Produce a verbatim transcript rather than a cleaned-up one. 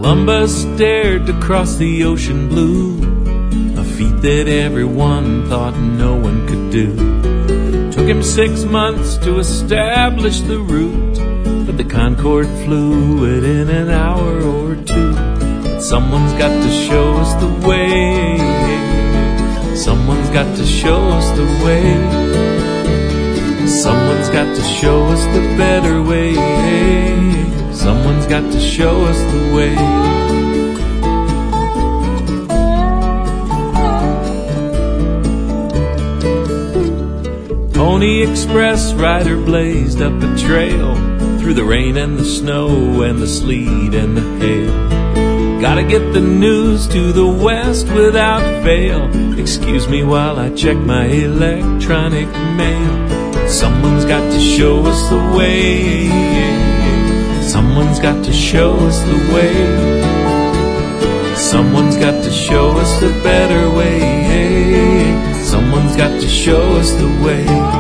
Columbus dared to cross the ocean blue, a feat that everyone thought no one could do. Took him six months to establish the route, but the Concorde flew it in an hour or two. But someone's got to show us the way. Someone's got to show us the way. Someone's got to show us the better way. Someone's got to show us the way. Pony Express rider blazed up a trail through the rain and the snow and the sleet and the hail. Gotta get the news to the west without fail. Excuse me while I check my electronic mail. Someone's got to show us the way. Someone's got to show us the way. Someone's got to show us the better way. Someone's got to show us the way.